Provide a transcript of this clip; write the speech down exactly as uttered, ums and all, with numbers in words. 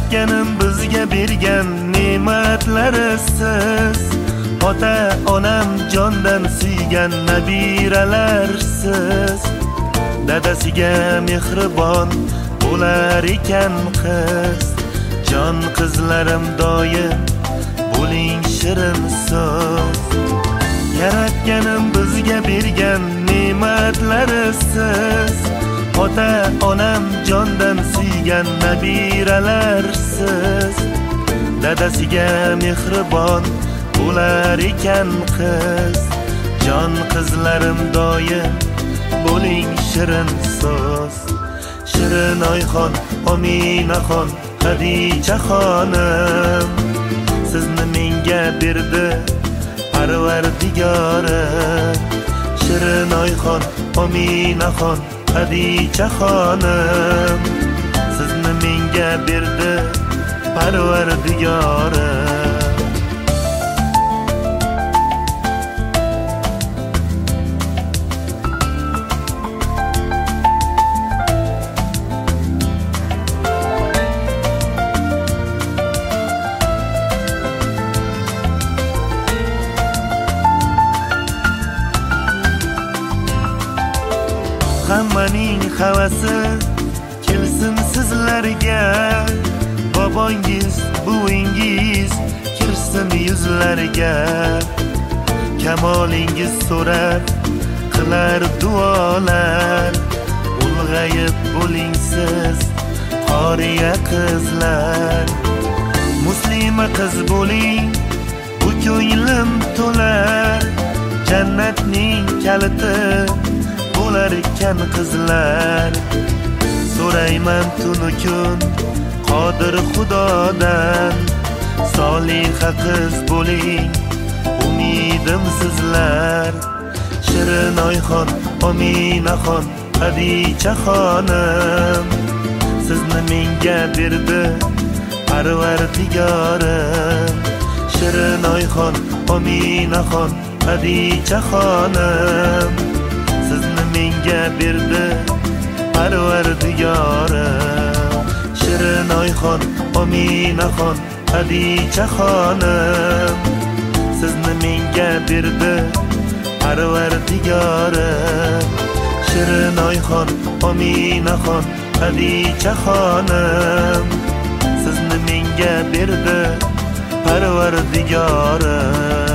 Yaratganim bizga bergan ne'matlari siz, ota onam jondan suygan nabiralarsiz. Dadasiga mehribon bo'lar ekan qiz, jon qizlarim doim bo'ling shirin so'z. Yaratganim bizga bergan ne'matlari siz, ota onam jondan suygan nabiralarsiz. Dadasiga mehribon bo'lar ekan qiz, jon qizlarim doim bo'ling shirin so'z. Shirin oyxon, Ominaxon, Xadichaxonim, sizni menga berdi Parvardigorim. Shirin oyxon, Ominaxon, Xadichaxonim, sizni menga berdi Parvardigorim. Hammaning havasi kelsin sizlarga, bobongiz, buvingiz kirsin yuzlarga. Kamolingiz so'rar, qilar duolar, ulg'ayib bo'ling siz qoriya qizlar. Muslima qiz bo'ling, bu ko'nglim to'lar, jannatning kaliti bo'lar ekan qizlar. So'rayman tunu kun Qodir Xudodan, soliha qiz bo'ling, umidim sizlar. Shirin oyxon, Ominaxon, Xadichaxonim, sizni menga berdi Parvardigorim. Shirin oyxon, Ominaxon, Xadichaxonim, sizni menga berdi Parvardigorim. Shirin oyxon, Ominaxon, Xadichaxonim, sizni menga berdi Parvardigorim. Shirin oyxon, Ominaxon, Xadichaxonim, sizni menga berdi Parvardigorim.